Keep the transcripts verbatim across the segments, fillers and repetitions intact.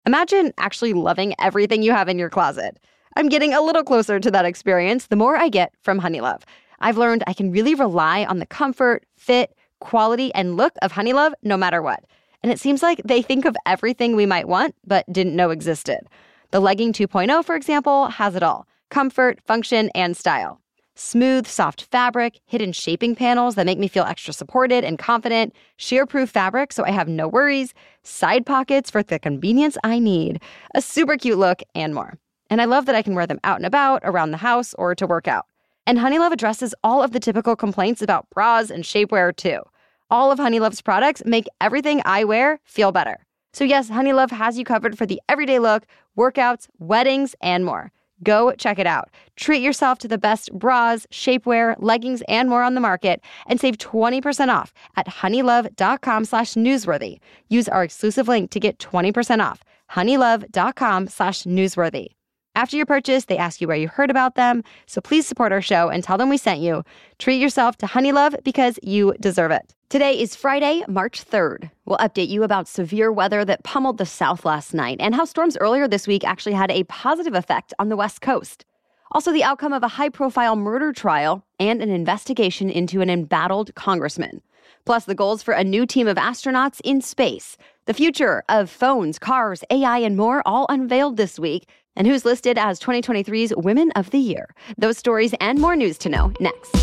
Imagine actually loving everything you have in your closet. I'm getting a little closer to that experience the more I get from Honeylove. I've learned I can really rely on the comfort, fit, quality, and look of Honeylove no matter what. And it seems like they think of everything we might want but didn't know existed. The Legging two point oh, for example, has it all: comfort, function, and style. Smooth, soft fabric, hidden shaping panels that make me feel extra supported and confident, shear-proof fabric so I have no worries, side pockets for the convenience I need, a super cute look, and more. And I love that I can wear them out and about, around the house, or to work out. And Honeylove addresses all of the typical complaints about bras and shapewear, too. All of Honeylove's products make everything I wear feel better. So yes, Honeylove has you covered for the everyday look, workouts, weddings, and more. Go check it out. Treat yourself to the best bras, shapewear, leggings, and more on the market, and save twenty percent off at honeylove.com slash newsworthy. Use our exclusive link to get twenty percent off. honeylove.com slash newsworthy. After your purchase, they ask you where you heard about them, so please support our show and tell them we sent you. Treat yourself to Honeylove because you deserve it. Today is Friday, March third. We'll update you about severe weather that pummeled the South last night and how storms earlier this week actually had a positive effect on the West Coast. Also, the outcome of a high-profile murder trial and an investigation into an embattled congressman. Plus, the goals for a new team of astronauts in space. The future of phones, cars, A I, and more all unveiled this week. And who's listed as twenty twenty-three's Women of the Year. Those stories and more news to know next.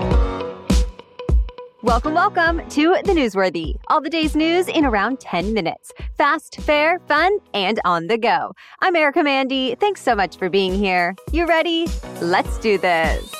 Welcome, welcome to The Newsworthy. All the day's news in around ten minutes. Fast, fair, fun, and on the go. I'm Erica Mandy. Thanks so much for being here. You ready? Let's do this.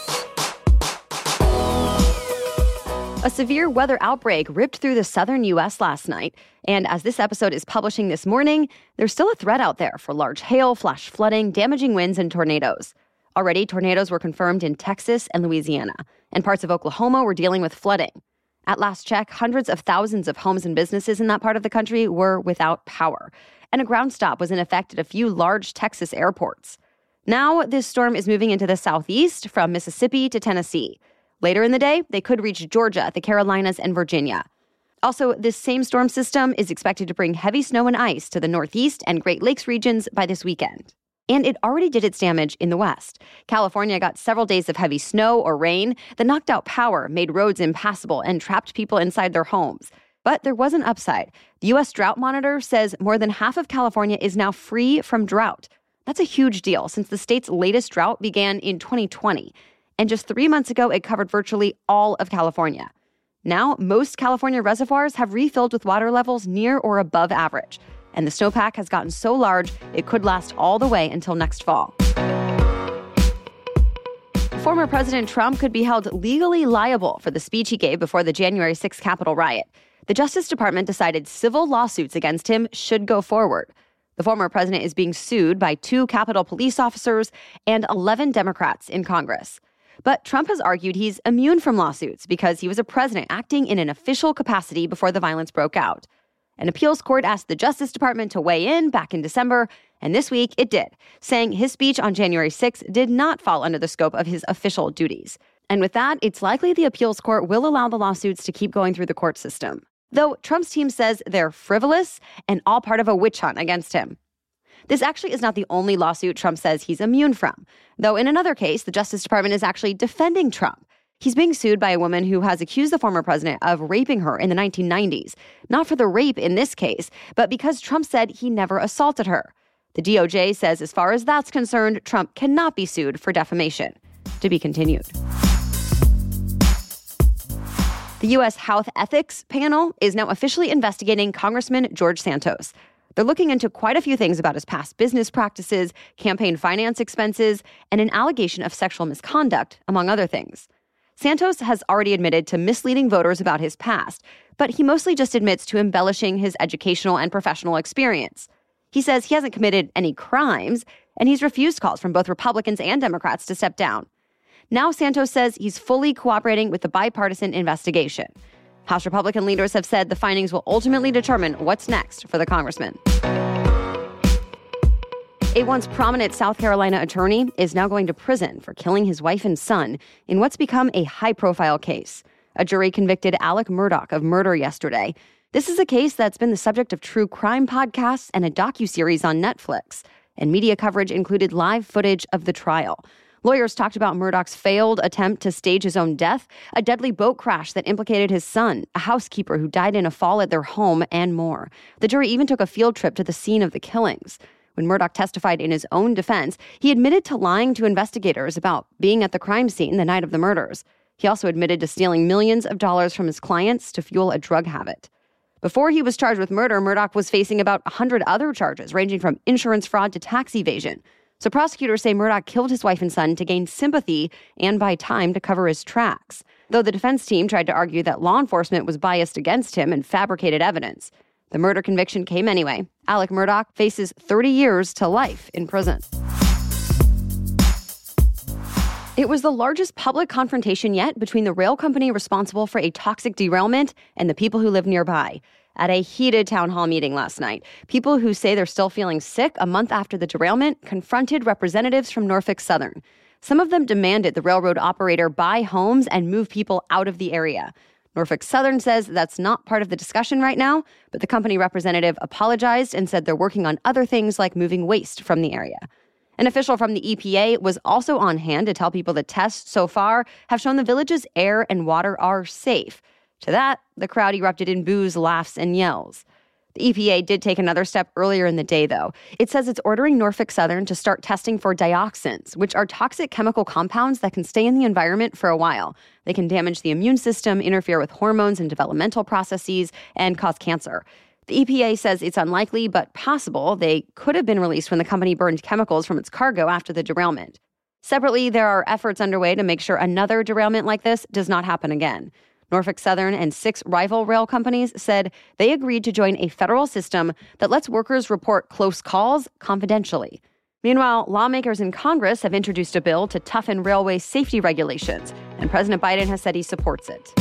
A severe weather outbreak ripped through the southern U S last night. And as this episode is publishing this morning, there's still a threat out there for large hail, flash flooding, damaging winds, and tornadoes. Already, tornadoes were confirmed in Texas and Louisiana, and parts of Oklahoma were dealing with flooding. At last check, hundreds of thousands of homes and businesses in that part of the country were without power, and a ground stop was in effect at a few large Texas airports. Now, this storm is moving into the southeast from Mississippi to Tennessee. Later in the day, they could reach Georgia, the Carolinas, and Virginia. Also, this same storm system is expected to bring heavy snow and ice to the Northeast and Great Lakes regions by this weekend. And it already did its damage in the West. California got several days of heavy snow or rain that knocked out power, made roads impassable, and trapped people inside their homes. But there was an upside. The U S Drought Monitor says more than half of California is now free from drought. That's a huge deal since the state's latest drought began in twenty twenty. And just three months ago, it covered virtually all of California. Now, most California reservoirs have refilled with water levels near or above average. And the snowpack has gotten so large, it could last all the way until next fall. Former President Trump could be held legally liable for the speech he gave before the January sixth Capitol riot. The Justice Department decided civil lawsuits against him should go forward. The former president is being sued by two Capitol police officers and eleven Democrats in Congress. But Trump has argued he's immune from lawsuits because he was a president acting in an official capacity before the violence broke out. An appeals court asked the Justice Department to weigh in back in December, and this week it did, saying his speech on January sixth did not fall under the scope of his official duties. And with that, it's likely the appeals court will allow the lawsuits to keep going through the court system. Though Trump's team says they're frivolous and all part of a witch hunt against him. This actually is not the only lawsuit Trump says he's immune from. Though in another case, the Justice Department is actually defending Trump. He's being sued by a woman who has accused the former president of raping her in the nineteen nineties. Not for the rape in this case, but because Trump said he never assaulted her. The D O J says as far as that's concerned, Trump cannot be sued for defamation. To be continued. The U S Health Ethics Panel is now officially investigating Congressman George Santos. They're looking into quite a few things about his past business practices, campaign finance expenses, and an allegation of sexual misconduct, among other things. Santos has already admitted to misleading voters about his past, but he mostly just admits to embellishing his educational and professional experience. He says he hasn't committed any crimes, and he's refused calls from both Republicans and Democrats to step down. Now Santos says he's fully cooperating with the bipartisan investigation. House Republican leaders have said the findings will ultimately determine what's next for the congressman. A once prominent South Carolina attorney is now going to prison for killing his wife and son in what's become a high-profile case. A jury convicted Alec Murdaugh of murder yesterday. This is a case that's been the subject of true crime podcasts and a docuseries on Netflix. And media coverage included live footage of the trial. Lawyers talked about Murdaugh's failed attempt to stage his own death, a deadly boat crash that implicated his son, a housekeeper who died in a fall at their home, and more. The jury even took a field trip to the scene of the killings. When Murdaugh testified in his own defense, he admitted to lying to investigators about being at the crime scene the night of the murders. He also admitted to stealing millions of dollars from his clients to fuel a drug habit. Before he was charged with murder, Murdaugh was facing about one hundred other charges, ranging from insurance fraud to tax evasion. So prosecutors say Murdaugh killed his wife and son to gain sympathy and buy time to cover his tracks, though the defense team tried to argue that law enforcement was biased against him and fabricated evidence. The murder conviction came anyway. Alec Murdaugh faces thirty years to life in prison. It was the largest public confrontation yet between the rail company responsible for a toxic derailment and the people who live nearby. At a heated town hall meeting last night, people who say they're still feeling sick a month after the derailment confronted representatives from Norfolk Southern. Some of them demanded the railroad operator buy homes and move people out of the area. Norfolk Southern says that's not part of the discussion right now, but the company representative apologized and said they're working on other things like moving waste from the area. An official from the E P A was also on hand to tell people the tests so far have shown the village's air and water are safe. To that, the crowd erupted in boos, laughs, and yells. The E P A did take another step earlier in the day, though. It says it's ordering Norfolk Southern to start testing for dioxins, which are toxic chemical compounds that can stay in the environment for a while. They can damage the immune system, interfere with hormones and developmental processes, and cause cancer. The E P A says it's unlikely, but possible they could have been released when the company burned chemicals from its cargo after the derailment. Separately, there are efforts underway to make sure another derailment like this does not happen again. Norfolk Southern and six rival rail companies said they agreed to join a federal system that lets workers report close calls confidentially. Meanwhile, lawmakers in Congress have introduced a bill to toughen railway safety regulations, and President Biden has said he supports it.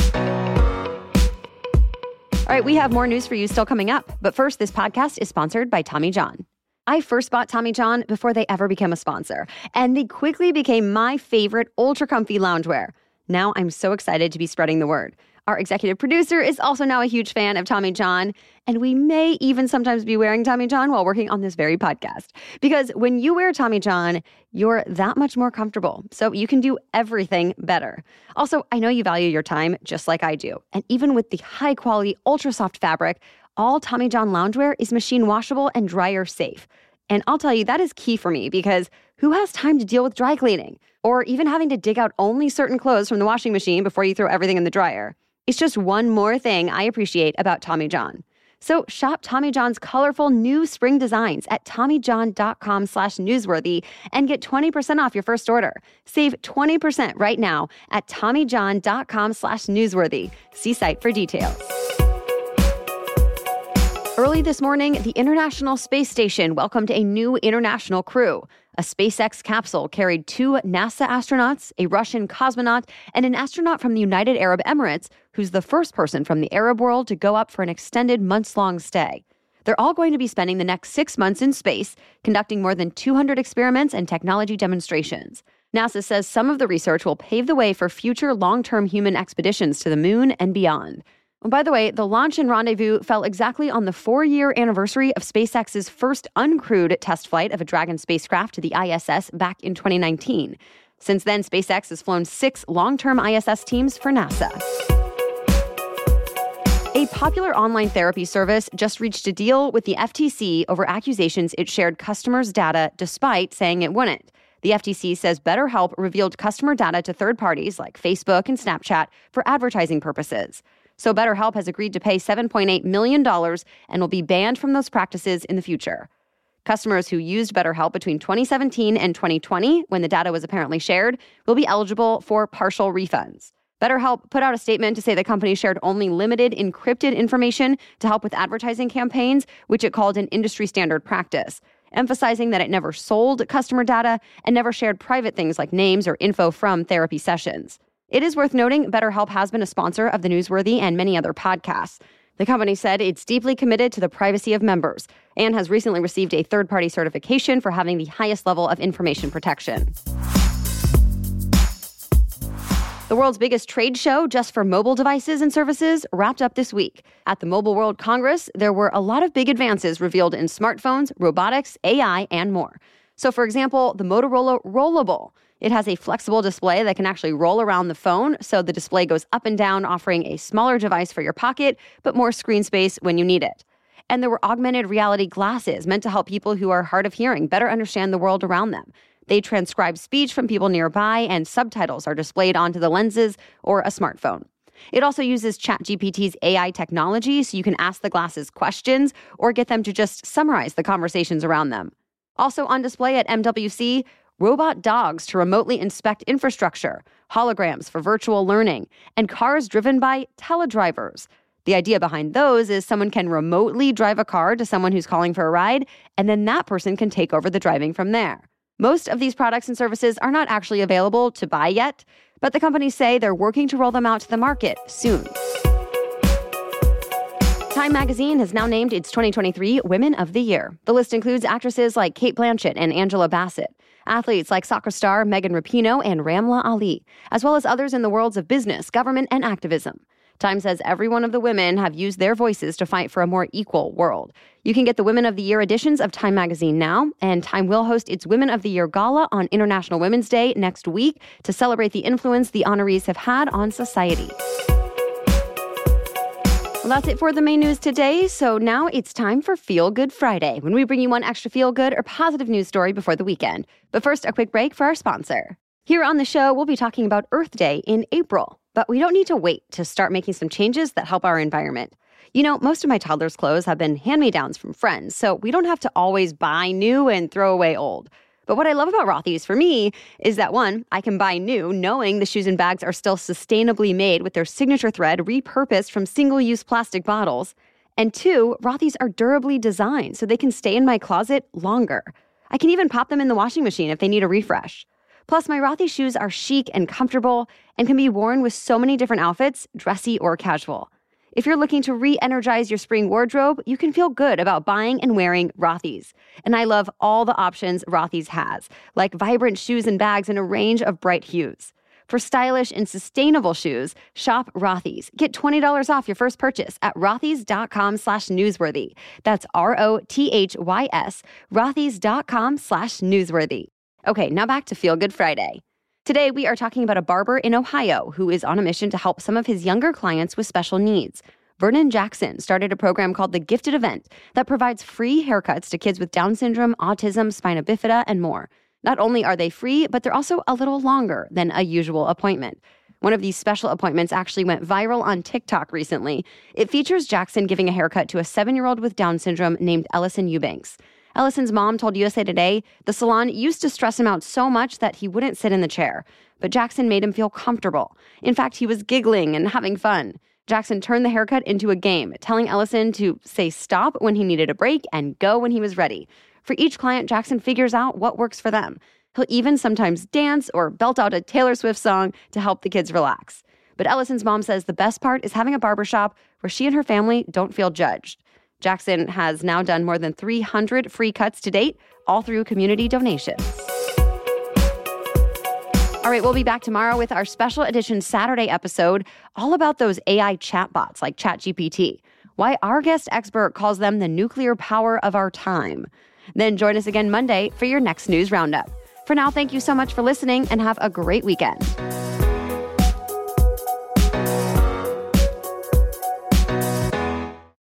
All right, we have more news for you still coming up. But first, this podcast is sponsored by Tommy John. I first bought Tommy John before they ever became a sponsor, and they quickly became my favorite ultra comfy loungewear. Now I'm so excited to be spreading the word. Our executive producer is also now a huge fan of Tommy John, and we may even sometimes be wearing Tommy John while working on this very podcast. Because when you wear Tommy John, you're that much more comfortable, so you can do everything better. Also, I know you value your time just like I do, and even with the high-quality, ultra-soft fabric, all Tommy John loungewear is machine washable and dryer safe. And I'll tell you, that is key for me because who has time to deal with dry cleaning? Or even having to dig out only certain clothes from the washing machine before you throw everything in the dryer. It's just one more thing I appreciate about Tommy John. So shop Tommy John's colorful new spring designs at TommyJohn.com slash newsworthy and get twenty percent off your first order. Save twenty percent right now at TommyJohn.com slash newsworthy. See site for details. Early this morning, the International Space Station welcomed a new international crew. A SpaceX capsule carried two NASA astronauts, a Russian cosmonaut, and an astronaut from the United Arab Emirates, who's the first person from the Arab world to go up for an extended months-long stay. They're all going to be spending the next six months in space, conducting more than two hundred experiments and technology demonstrations. NASA says some of the research will pave the way for future long-term human expeditions to the moon and beyond. And by the way, the launch and rendezvous fell exactly on the four-year anniversary of SpaceX's first uncrewed test flight of a Dragon spacecraft to the I S S back in twenty nineteen. Since then, SpaceX has flown six long-term I S S teams for NASA. A popular online therapy service just reached a deal with the F T C over accusations it shared customers' data despite saying it wouldn't. The F T C says BetterHelp revealed customer data to third parties like Facebook and Snapchat for advertising purposes. So BetterHelp has agreed to pay seven point eight million dollars and will be banned from those practices in the future. Customers who used BetterHelp between twenty seventeen and twenty twenty, when the data was apparently shared, will be eligible for partial refunds. BetterHelp put out a statement to say the company shared only limited encrypted information to help with advertising campaigns, which it called an industry standard practice, emphasizing that it never sold customer data and never shared private things like names or info from therapy sessions. It is worth noting BetterHelp has been a sponsor of The Newsworthy and many other podcasts. The company said it's deeply committed to the privacy of members and has recently received a third-party certification for having the highest level of information protection. The world's biggest trade show just for mobile devices and services wrapped up this week. At the Mobile World Congress, there were a lot of big advances revealed in smartphones, robotics, A I, and more. So for example, the Motorola Rollable. It has a flexible display that can actually roll around the phone, so the display goes up and down, offering a smaller device for your pocket, but more screen space when you need it. And there were augmented reality glasses meant to help people who are hard of hearing better understand the world around them. They transcribe speech from people nearby, and subtitles are displayed onto the lenses or a smartphone. It also uses ChatGPT's A I technology, so you can ask the glasses questions or get them to just summarize the conversations around them. Also on display at M W C, robot dogs to remotely inspect infrastructure, holograms for virtual learning, and cars driven by teledrivers. The idea behind those is someone can remotely drive a car to someone who's calling for a ride, and then that person can take over the driving from there. Most of these products and services are not actually available to buy yet, but the companies say they're working to roll them out to the market soon. Time magazine has now named its twenty twenty-three Women of the Year. The list includes actresses like Cate Blanchett and Angela Bassett, athletes like soccer star Megan Rapinoe and Ramla Ali, as well as others in the worlds of business, government, and activism. Time says every one of the women have used their voices to fight for a more equal world. You can get the Women of the Year editions of Time magazine now, and Time will host its Women of the Year Gala on International Women's Day next week to celebrate the influence the honorees have had on society. Well, that's it for the main news today. So now it's time for Feel Good Friday, when we bring you one extra feel good or positive news story before the weekend. But first, a quick break for our sponsor. Here on the show, we'll be talking about Earth Day in April. But we don't need to wait to start making some changes that help our environment. You know, most of my toddler's clothes have been hand-me-downs from friends, so we don't have to always buy new and throw away old. But what I love about Rothy's for me is that, one, I can buy new knowing the shoes and bags are still sustainably made with their signature thread repurposed from single-use plastic bottles. And two, Rothy's are durably designed so they can stay in my closet longer. I can even pop them in the washing machine if they need a refresh. Plus, my Rothy's shoes are chic and comfortable and can be worn with so many different outfits, dressy or casual. If you're looking to re-energize your spring wardrobe, you can feel good about buying and wearing Rothy's. And I love all the options Rothy's has, like vibrant shoes and bags in a range of bright hues. For stylish and sustainable shoes, shop Rothy's. Get twenty dollars off your first purchase at rothys.com slash newsworthy. That's R-O-T-H-Y-S, rothys.com slash newsworthy. Okay, now back to Feel Good Friday. Today, we are talking about a barber in Ohio who is on a mission to help some of his younger clients with special needs. Vernon Jackson started a program called The Gifted Event that provides free haircuts to kids with Down syndrome, autism, spina bifida, and more. Not only are they free, but they're also a little longer than a usual appointment. One of these special appointments actually went viral on TikTok recently. It features Jackson giving a haircut to a seven-year-old with Down syndrome named Ellison Eubanks. Ellison's mom told U S A Today the salon used to stress him out so much that he wouldn't sit in the chair, but Jackson made him feel comfortable. In fact, he was giggling and having fun. Jackson turned the haircut into a game, telling Ellison to say stop when he needed a break and go when he was ready. For each client, Jackson figures out what works for them. He'll even sometimes dance or belt out a Taylor Swift song to help the kids relax. But Ellison's mom says the best part is having a barbershop where she and her family don't feel judged. Jackson has now done more than three hundred free cuts to date, all through community donations. All right, we'll be back tomorrow with our special edition Saturday episode, all about those A I chatbots like ChatGPT, why our guest expert calls them the nuclear power of our time. Then join us again Monday for your next news roundup. For now, thank you so much for listening and have a great weekend.